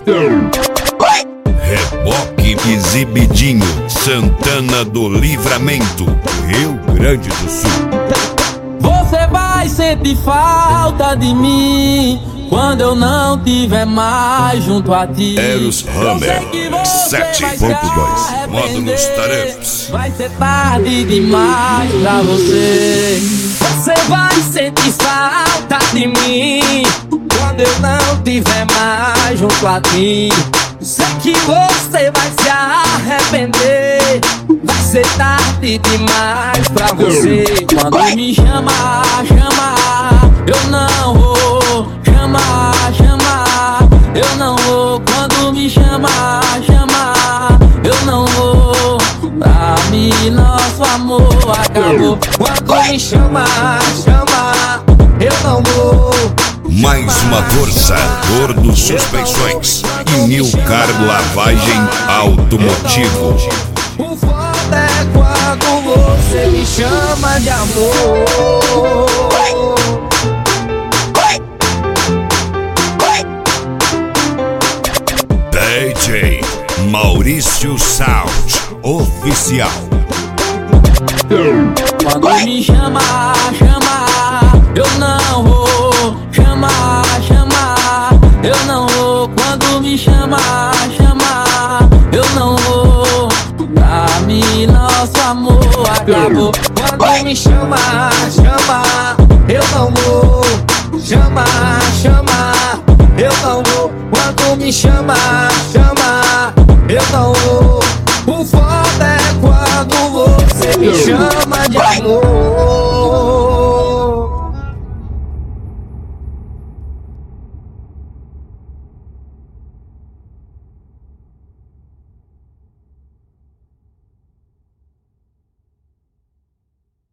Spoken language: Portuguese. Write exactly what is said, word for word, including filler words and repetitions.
Reboque Exibidinho, Santana do Livramento, Rio Grande do Sul. Você vai sentir falta de mim quando eu não tiver mais junto a ti. Eros Hammer sete ponto dois, modo nos tarefas. Vai ser tarde demais pra você. Você vai sentir falta de mim quando eu não tiver mais junto a ti. Sei que você vai se arrepender. Vai ser tarde demais pra você. Quando me chama, chama, eu não vou. Chama, chama, eu não vou. Quando me chama, chama, eu não vou. Pra mim nosso amor acabou. Quando me chama, chama, eu não vou. Mais uma força, Gordo Suspensões e Nilcar Lavagem Automotivo. O foda é quando você me chama de amor. D J Maurício Sound Oficial. Quando me chama, chama, eu não vou. Chama, chama, eu não vou. Quando me chama, chama, eu não vou. Pra mim nosso amor acabou. Quando me chama, chama, eu não vou. Chama, chama, eu não vou. Quando me chama, chama, eu não vou. O foda é quando você me chama de amor.